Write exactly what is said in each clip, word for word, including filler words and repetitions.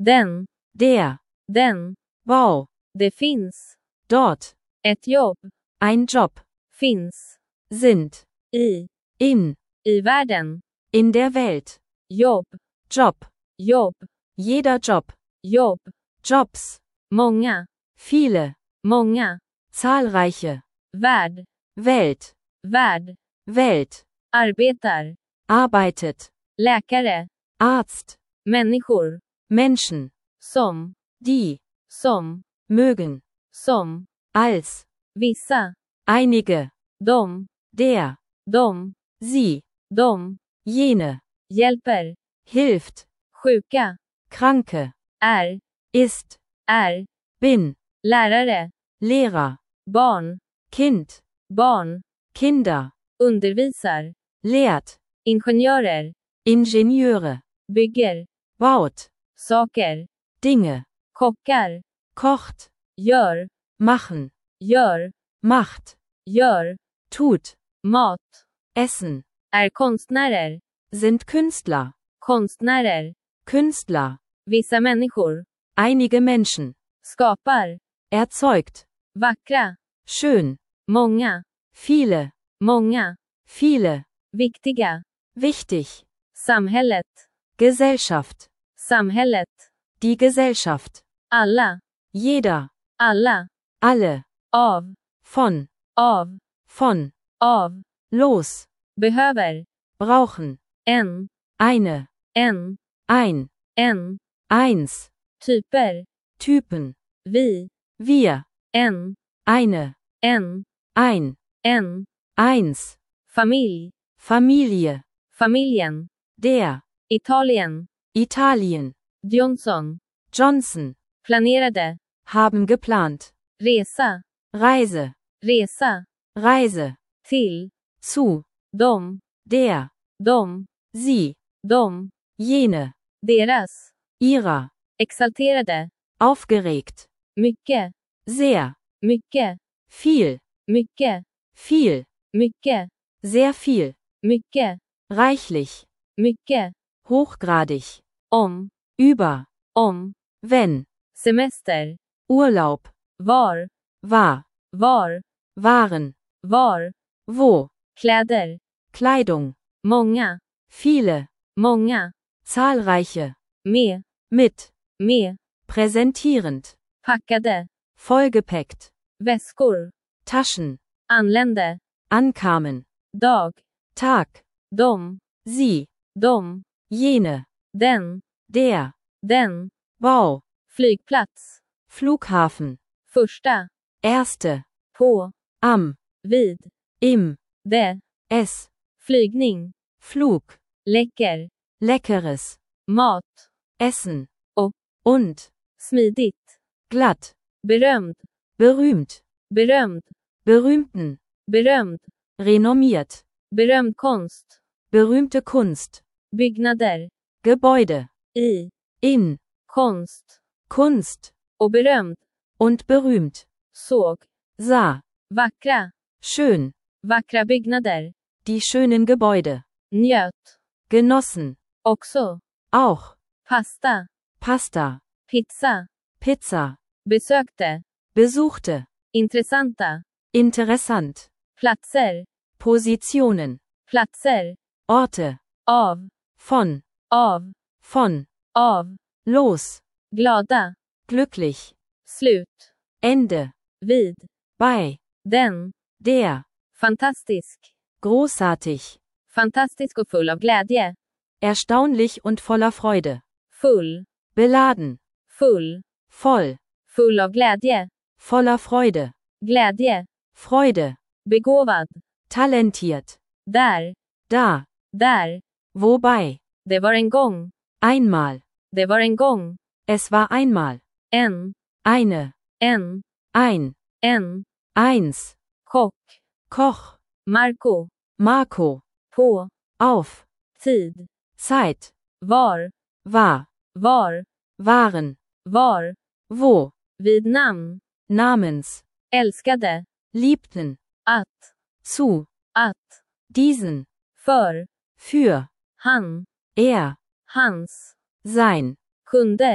Den. Der. Den. Bau. Det finns. Dort. Ett jobb. Ein Job. Finns. Sind. I. In. I världen. In der Welt. Jobb. Job. Jobb. Jeder Job. Jobb. Jobs. Många. Viele. Många. Zahlreiche. Värld. Welt. Värld. Welt. Arbetar. Arbeitet. Läkare. Arzt. Människor. Menschen. Som. Die. Som. Mögen. Som. Als. Vissa. Einige. De. Der. De. Sie. De. Jene. Hjälper. Hilft. Sjuka. Kranke. Är. Ist. Är. Bin. Lärare. Lehrer. Barn. Kind. Barn. Kinder. Undervisar. Lehrt. Ingenjörer. Ingenieure. Bygger. Baut. Saker. Dinge. Kockar. Kocht. Gör. Machen. Gör. Macht. Gör. Tut. Mat. Essen. Är konstnärer. Sind Künstler. Konstnärer. Künstler. Vissa människor. Einige Menschen. Skapar. Erzeugt. Vackra. Schön. Många. Viele. Många. Viele. Viktiga. Wichtig. Samhället. Gesellschaft. Samhället. Die Gesellschaft. Alla. Jeder. Alla. Alle. Av. Von. Av. Von. Av. Los. Behöver. Brauchen. En. Eine. En. Ein. En. Eins. Typer. Typen. Vi. Wir. En. Eine. En. Ein. En. Eins. Familj. Familie. Familjen. Der. Italien. Italien. Johnson. Johnson. Planerade. Haben geplant. Resa. Reise. Resa. Reise. Till. Zu. Dom. Der. Dom. Sie. Dom. Jene. Deras. Ihrer. Exalterade. Aufgeregt. Mycket. Sehr. Mycket. Viel. Mycket. Viel. Mycket. Sehr viel. Mycket. Reichlich. Mycket. Hochgradig. Om. Über. Om. Wenn. Semester. Urlaub. Var. War. Var. Waren. Var. Wo. Kläder. Kleidung. Många. Viele. Många. Zahlreiche. Med. Mit. Med. Präsentierend. Packade. Vollgepäckt. Väskor. Taschen. Anlände. Ankamen. Dag. Tag. Dom. Sie. Dom. Jene. Den. Der. Den. Bau. Flygplats. Flughafen. Första. Erste. På. Am. Vid. Im. Det. Es. Flygning. Flug. Läcker. Leckeres. Mat. Essen. Och. Und. Smidigt. Glatt. Berömd. Berühmt. Berömd. Berühmten. Berömd. Renommiert. Berömd konst. Berühmte Kunst. Byggnader. Gebäude. I. In. Konst. Kunst. Och berömd. Und berühmt. Såg. Sah. Vackra. Schön. Vackra byggnader. Die schönen Gebäude. Njöt. Genossen. Också. Auch. Pasta. Pasta. Pizza. Pizza. Besökte. Besuchte. Intressanta. Interessant. Platser. Positionen. Platser. Orte. Av. Von. Av. Von. Av. Los. Glada. Glücklich. Slut. Ende. Vid. Bei. Den. Der. Fantastisk. Großartig. Fantastisk och full av glädje. Erstaunlich und voller Freude. Full. Beladen. Full. Voll. Full av glädje. Voller Freude. Glädje. Freude. Begåvad. Talentiert. Där. Da. Där. Wobei. Det var en gång. Einmal. Det var en gång. Es war einmal. En. Eine. En. Ein. En. Eins. Kock. Koch. Marco. Marco. På. Auf. Tid. Zeit. Var. War. Var. Waren. Var. Wo. Vid namn. Namens. Älskade. Liebten. Att. Zu. Att. Diesen. För. Für. Han. Er. Hans. Sein. Kunder.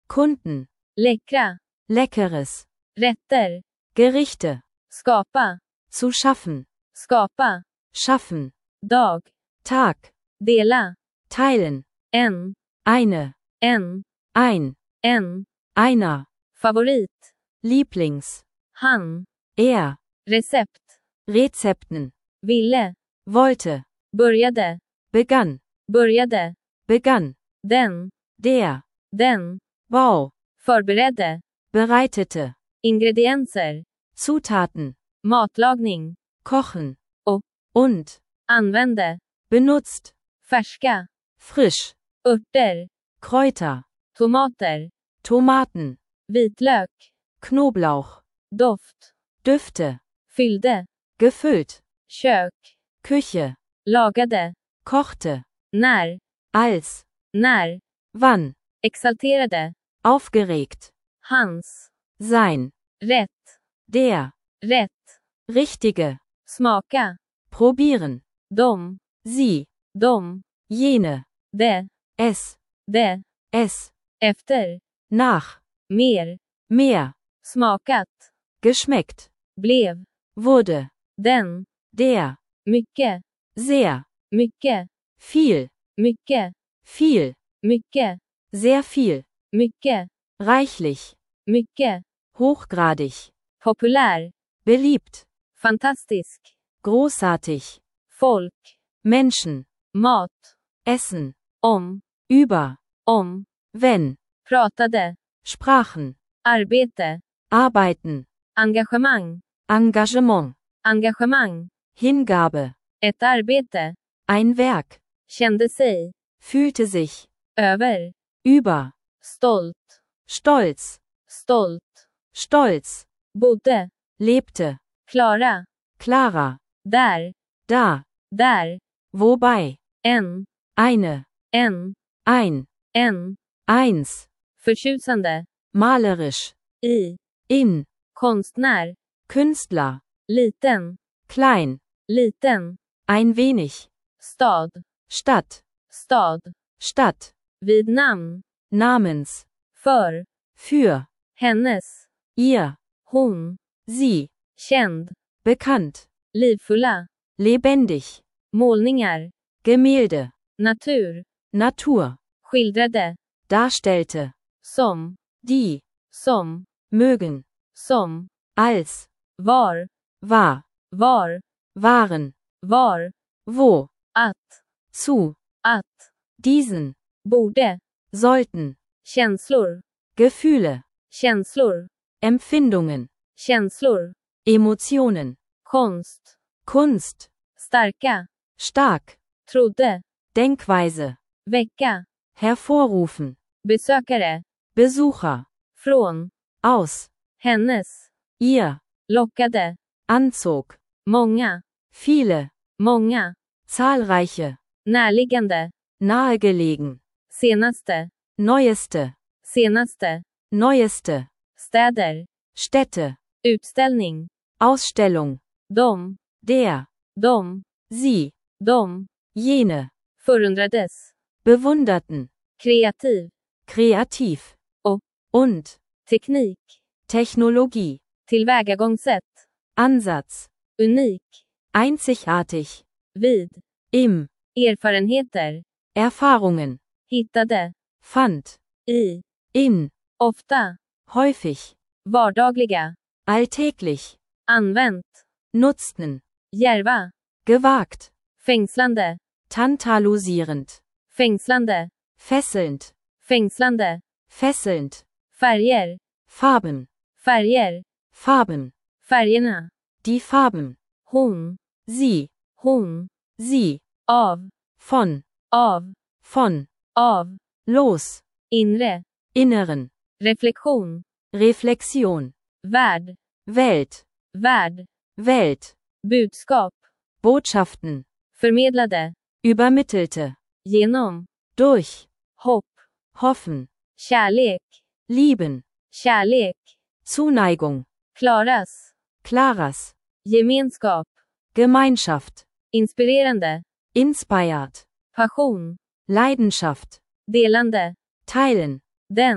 Kunden, läckra, leckeres, rätter, Gerichte, skapa, zu schaffen, skapa, schaffen, dag, Tag, dela, teilen, en, eine, en, ein, en, einer, favorit, Lieblings, han, er, recept, Rezepten, ville, wollte, började, begann, började, begann, den, der, den, Bau, förberedde, bereitete, ingredienser, Zutaten, matlagning, kochen, och, und, använde, benutzt, färska, frisch, örter, Kräuter, tomater, Tomaten, vitlök, Knoblauch, doft, Düfte, fyllde, gefüllt, kök, Küche, lagade, kochte, när, als, när, wann, exalterade, aufgeregt, hans, sein, rätt, der, rätt, richtige, smaka, probieren, dom, sie, dom, jene, det, es, det, es, efter, nach, mer, mehr, smakat, geschmeckt, blev, wurde, den, der, mycket, sehr, mycket, viel, mycket, viel, mycket, sehr viel, mycket, reichlich, mycket, hochgradig, populär, beliebt, fantastisk, großartig, folk, Menschen, mat, essen, om, über, om, wenn, pratade, sprachen, arbete, arbeiten, engagemang, Engagement, engagemang, Hingabe, ett arbete, ein Werk, kände sig, fühlte sich, över, über, stolt, stolz, stolt, stolz, bodde, lebte, klara, klarer, där, da, där, wobei, en, eine, en, ein, en, eins, förtjusande, malerisch, i, in, konstnär, Künstler, liten, klein, liten, ein wenig, stad, Stadt, stad, Stadt, vid namn, namens, för, für, hennes, ihr, hon, sie, känd, bekannt, livfulla, lebendig, målningar, Gemälde, natur, Natur, skildrade, darstellte, som, die, som, mögen, som, als, var, war, var, waren, var, wo, att, zu, att, diesen, borde, sollten, känslor, Gefühle, känslor, Empfindungen, känslor, Emotionen, konst, Kunst, starka, stark, trodde, Denkweise, väcka, hervorrufen, besökare, Besucher, från, aus, hennes, ihr, lockade, anzog, många, viele, många, zahlreiche, närliggande, nahegelegen, senaste, neueste, senaste, neueste, städer, Städte, utställning, Ausstellung, de, der, de, sie, de, jene, förundrades, bewunderten, kreativ, kreativ, och, und, teknik, Technologie, tillvägagångssätt, Ansatz, unik, einzigartig, vid, im, erfarenheter, Erfahrungen, hittade, fand, i, in, ofta, häufig, vardagliga, alltäglich, använt, nutzten, djärva, gewagt, fängslande, tantalisierend, fängslande, fesselnd, fängslande, fesselnd, färger, Farben, färger, Farben, färgerna, die Farben, hon, sie, hon, sie, av, von, av, von, av, los, inre, inneren, reflektion, Reflexion, värld, Welt, värld, Welt, budskap, Botschaften, förmedlade, übermittelte, genom, durch, hopp, hoffen, kärlek, lieben, kärlek, Zuneigung, klaras, klaras, gemenskap, Gemeinschaft, inspirerande, inspired, passion, Leidenschaft, delande, teilen, den,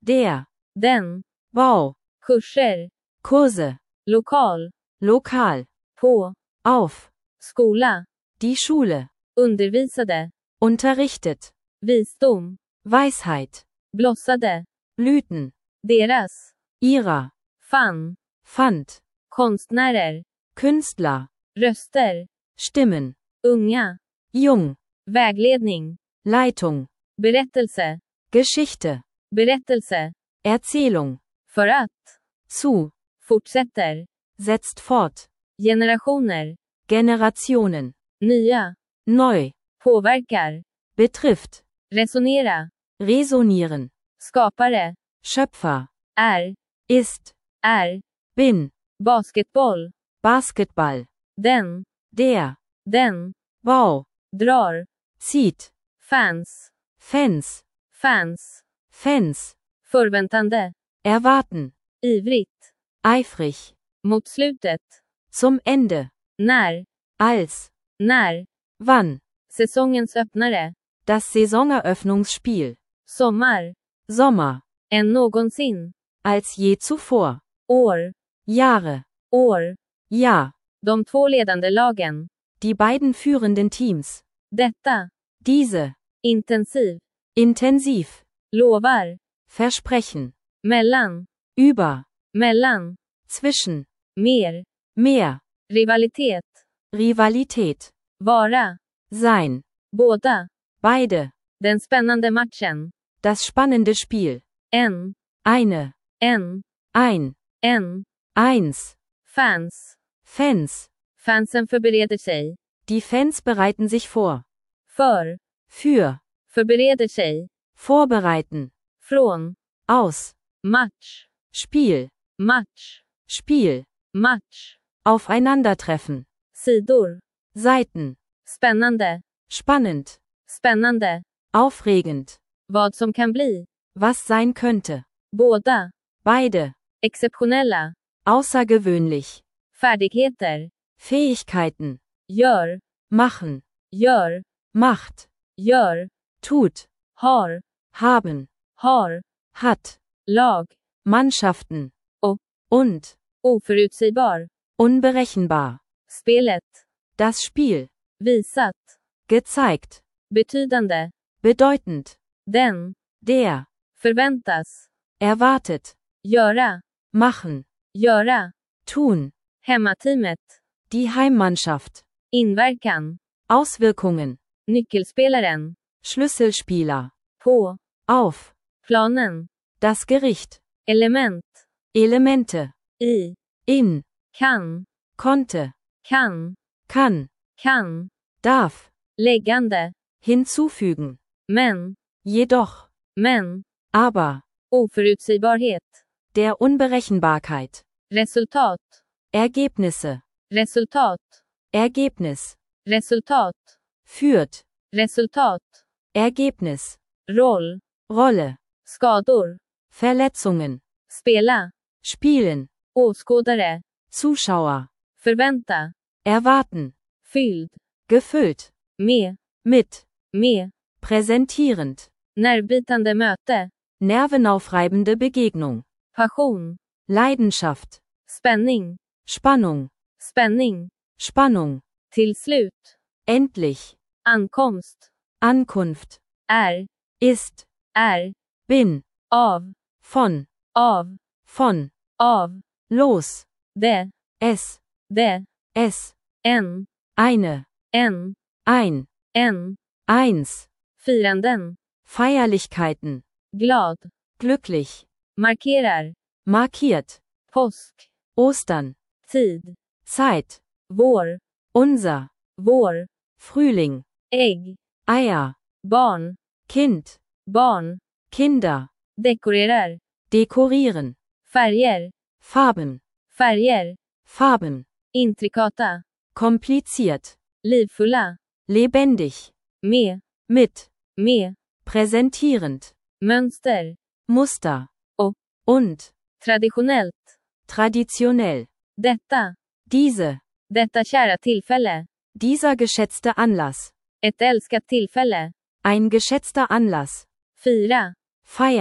Der. Den. Bau. Kurser. Kurse. Lokal. Lokal. På. Auf. Skola. Die Schule. Undervisade. Unterrichtet. Visdom. Weisheit. Blossade. Blüten. Deras. Ihrer. Fann. Fand. Konstnärer. Künstler. Röster. Stimmen. Unga. Jung. Vägledning. Leitung. Berättelse. Geschichte. Berättelse. Erzählung. För att. Zu. Fortsätter. Setzt fort. Generationer. Generationen. Nya. Neu. Påverkar. Betrifft. Resonera. Resonieren. Skapare. Schöpfer. Är. Ist. Är. Bin. Basketboll. Basketball. Den. Der. Den. Bau. Drar. Zieht. Fans. Fans. Fans. Fans. Förväntande. Erwarten. Ivrigt. Eifrig. Mot slutet. Zum Ende. När. Als. När. Wann. Säsongens öppnare. Das Saisoneröffnungsspiel. Sommar. Sommer. Än någonsin. Als je zuvor. År. Jahre. År. Ja. De två ledande lagen. Die beiden führenden Teams. Detta. Diese. Intensiv. Intensiv. Lovar. Versprechen. Mellan. Über. Mellan. Zwischen. Mer. Mehr. Rivalitet. Rivalität. Vara. Sein. Båda. Beide. Den spännande matchen. Das spannende Spiel. En. Eine. En. Ein. En. Eins. Fans. Fans. Fansen förbereder sig. Die Fans bereiten sich vor. För. Für. Förbereder sig. Vorbereiten. Från. Aus. Match. Spiel. Match. Spiel. Match. Aufeinandertreffen. Sidor. Seiten. Spännande. Spannend. Spännande. Aufregend. Vad som kan bli. Was sein könnte. Båda. Beide. Exceptionella. Außergewöhnlich. Färdigheter. Fähigkeiten. Gör. Machen. Gör. Macht. Gör. Tut. Har. Haben. Har. Hat. Lag. Mannschaften. Och. Und. Oförutsägbar. Unberechenbar. Spelet. Das Spiel. Visat. Gezeigt. Betydande. Bedeutend. Den. Der. Förväntas. Erwartet. Göra. Machen. Göra. Tun. Hemmateamet. Die Heimmannschaft. Inverkan. Auswirkungen. Nyckelspelaren. Schlüsselspieler. På. Auf. Planen. Das Gericht. Element. Elemente. I. In. Kan. Konnte. Kan. Kann. Kan. Darf. Läggande. Hinzufügen. Men. Jedoch. Men. Aber. Oförutsägbarhet. Der Unberechenbarkeit. Resultat. Ergebnisse. Resultat. Ergebnis. Resultat. Führt. Resultat. Ergebnis. Roll. Rolle. Skador. Verletzungen. Spela. Spielen. Åskådare. Zuschauer. Förvänta. Erwarten. Fylld. Gefüllt. Med. Mit. Med. Präsentierend. Nervbitande möte. Nervenaufreibende Begegnung. Passion. Leidenschaft. Spänning. Spannung. Spänning. Spannung. Till slut. Endlich. Ankomst. Ankunft. Är. Ist. Är. Bin. Av. Von. Av. Von. Av. Los. Det. Es. Det. Es. En. Eine. En. Ein. En. Eins. Firanden. Feierlichkeiten. Glad. Glücklich. Markerar. Markiert. Påsk. Ostern. Tid. Zeit. Vår. Unser. Vår. Frühling. Ägg. Eier. Barn. Kind. Barn. Kinder. Dekorerar. Dekorieren. Färger. Farben. Färger. Farben. Intrikata. Kompliziert. Livfulla. Lebendig. Med. Mit. Med. Präsentierend. Mönster. Muster. Och. Und. Traditionellt. Traditionell. Detta. Diese. Detta kära tillfälle. Dieser geschätzte Anlass. Ett älskat tillfälle. Ein geschätzter Anlass. Fira. Feiern.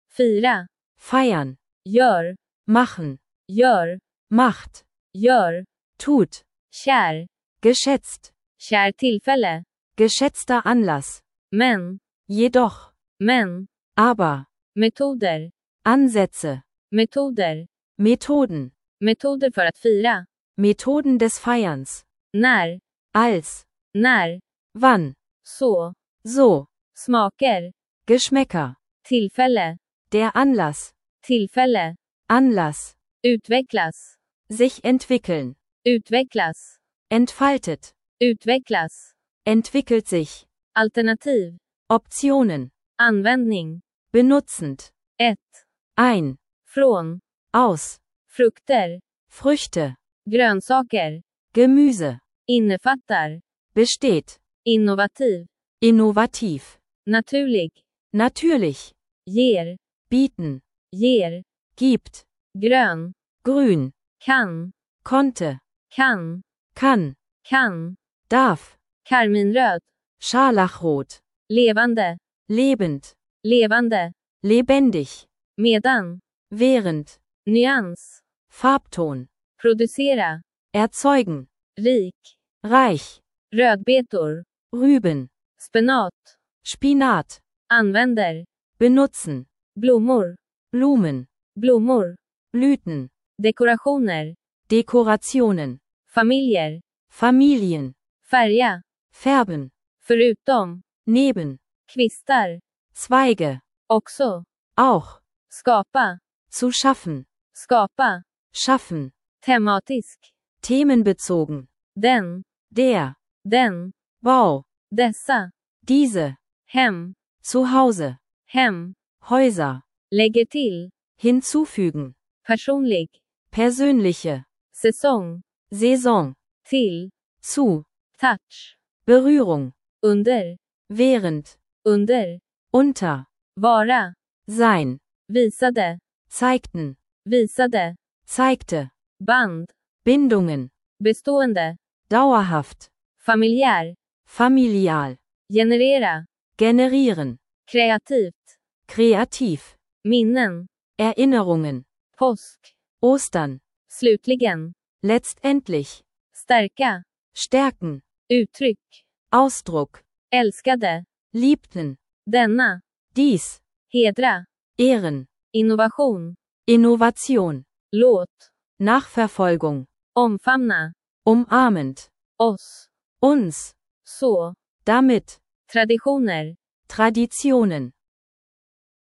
Fira. Feiern. Gör. Machen. Gör. Macht. Gör. Tut. Kär. Geschätzt. Kär tillfälle. Geschätzter Anlass. Men. Jedoch. Men. Aber. Metoder. Ansätze. Metoder. Methoden. Metoder för att fira. Methoden des Feierns. När. Als. När. Wann. Så. So. Smaker. Geschmäcker. Tillfälle. Der Anlass. Tillfälle. Anlass. Utvecklas. Sich entwickeln. Utvecklas. Entfaltet. Utvecklas. Entwickelt sich. Alternativ. Optionen. Användning. Benutzend. Ett. Ein. Från. Aus. Frukter. Früchte. Grönsaker. Gemüse. Innefattar. Besteht. Innovativ. Innovativ. Naturlig. Natürlich. Ger. Bieten. Ger. Gibt. Grön. Grün. Kan. Konnte. Kan. Kann. Kan. Darf. Karminröd. Scharlachrot. Levande. Lebend. Levande. Lebendig. Medan. Während. Nyans. Farbton. Producera. Erzeugen. Rik. Reich. Rödbetor. Rüben. Spenat. Spinat. Använder. Benutzen. Blommor. Blumen. Blommor. Blüten. Dekorationer. Dekorationen. Familjer. Familien. Färga. Färben. Förutom. Neben. Kvistar. Zweige. Också. Auch. Skapa. Zu schaffen. Skapa. Schaffen. Tematisk. Themenbezogen. Den. Der. Den. Bau. Dessa. Diese. Hem. Zu Hause. Hem. Häuser. Lägger till. Hinzufügen. Personlig. Persönliche. Säsong. Saison. Till. Zu. Touch. Berührung. Under. Während. Under. Unter. Vara. Sein. Visade. Zeigten. Visade. Zeigte. Band. Bindungen. Bestående. Dauerhaft. Familjär. Familial. Generera. Generieren. Kreativt. Kreativ. Minnen. Erinnerungen. Påsk. Ostern. Slutligen. Letztendlich. Stärka. Stärken. Uttryck. Ausdruck. Älskade. Liebten. Denna. Dies. Hedra. Ehren. Innovation. Innovation. Låt. Nachverfolgung. Omfamna. Umarmend. Oss. Uns. Så. Damit. Traditioner. Traditionen.